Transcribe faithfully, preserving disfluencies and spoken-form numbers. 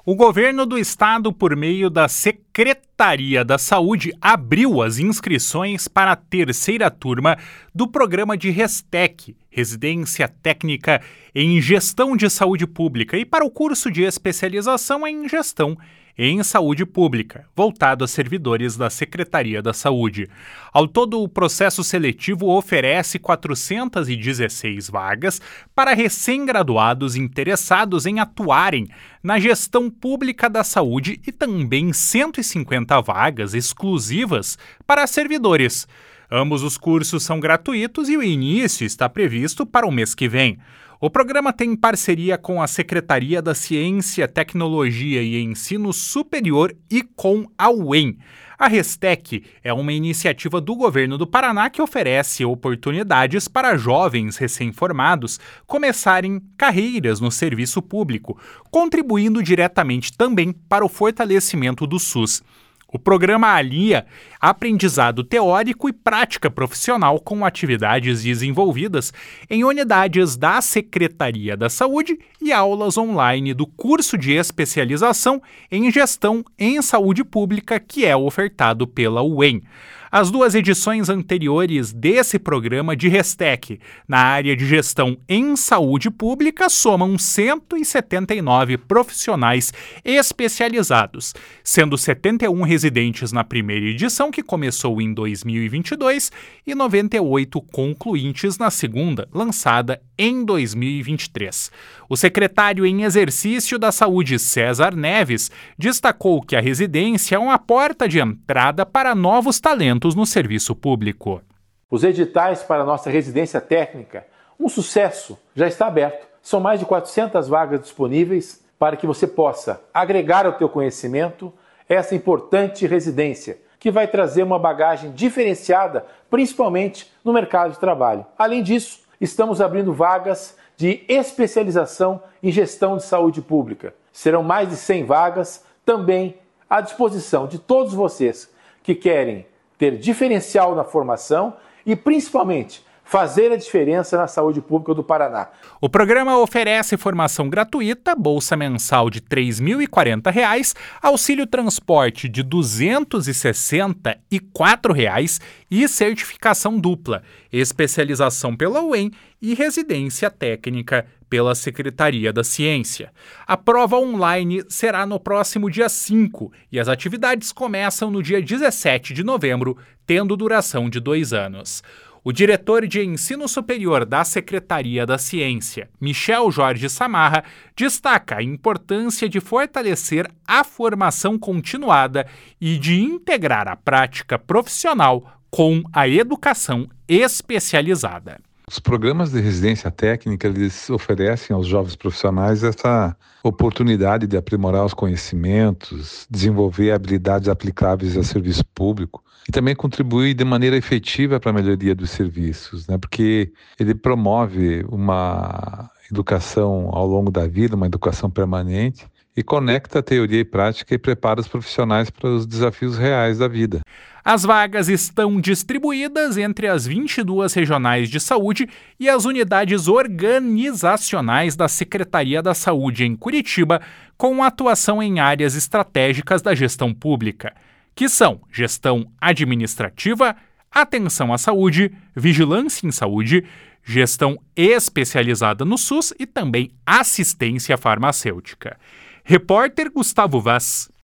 O governo do estado, por meio da Secretaria da Saúde, abriu as inscrições para a terceira turma do programa de Restec, Residência Técnica em Gestão de Saúde Pública, e para o curso de especialização em Gestão em Saúde Pública, voltado a servidores da Secretaria da Saúde. Ao todo, o processo seletivo oferece quatrocentas e dezesseis vagas para recém-graduados interessados em atuarem na gestão pública da saúde e também cento e cinquenta vagas exclusivas para servidores. Ambos os cursos são gratuitos e o início está previsto para o mês que vem. O programa tem parceria com a Secretaria da Ciência, Tecnologia e Ensino Superior e com a U E M. A Restec é uma iniciativa do governo do Paraná que oferece oportunidades para jovens recém-formados começarem carreiras no serviço público, contribuindo diretamente também para o fortalecimento do SUS. O programa alia aprendizado teórico e prática profissional com atividades desenvolvidas em unidades da Secretaria da Saúde e aulas online do curso de especialização em Gestão em Saúde Pública, que é ofertado pela U E M. As duas edições anteriores desse programa de Restec na área de gestão em saúde pública somam cento e setenta e nove profissionais especializados, sendo setenta e um residentes na primeira edição, que começou em dois mil e vinte e dois, e noventa e oito concluintes na segunda, lançada em dois mil e vinte e três. O secretário em exercício da Saúde, César Neves, destacou que a residência é uma porta de entrada para novos talentos no serviço público. Os editais para a nossa residência técnica, um sucesso, já está aberto. São mais de quatrocentas vagas disponíveis para que você possa agregar ao teu conhecimento essa importante residência, que vai trazer uma bagagem diferenciada, principalmente no mercado de trabalho. Além disso, estamos abrindo vagas de especialização em gestão de saúde pública. Serão mais de cem vagas, também à disposição de todos vocês que querem ter diferencial na formação e, principalmente, fazer a diferença na saúde pública do Paraná. O programa oferece formação gratuita, bolsa mensal de três mil e quarenta reais, auxílio transporte de duzentos e sessenta e quatro reais e certificação dupla, especialização pela U E M e residência técnica pela Secretaria da Ciência. A prova online será no próximo dia cinco e as atividades começam no dia dezessete de novembro, tendo duração de dois anos. O diretor de Ensino Superior da Secretaria da Ciência, Michel Jorge Samarra, destaca a importância de fortalecer a formação continuada e de integrar a prática profissional com a educação especializada. Os programas de residência técnica, eles oferecem aos jovens profissionais essa oportunidade de aprimorar os conhecimentos, desenvolver habilidades aplicáveis a serviço público e também contribuir de maneira efetiva para a melhoria dos serviços, né? Porque ele promove uma educação ao longo da vida, uma educação permanente, e conecta a teoria e prática e prepara os profissionais para os desafios reais da vida. As vagas estão distribuídas entre as vinte e duas regionais de saúde e as unidades organizacionais da Secretaria da Saúde em Curitiba, com atuação em áreas estratégicas da gestão pública, que são gestão administrativa, atenção à saúde, vigilância em saúde, gestão especializada no SUS e também assistência farmacêutica. Repórter Gustavo Vaz.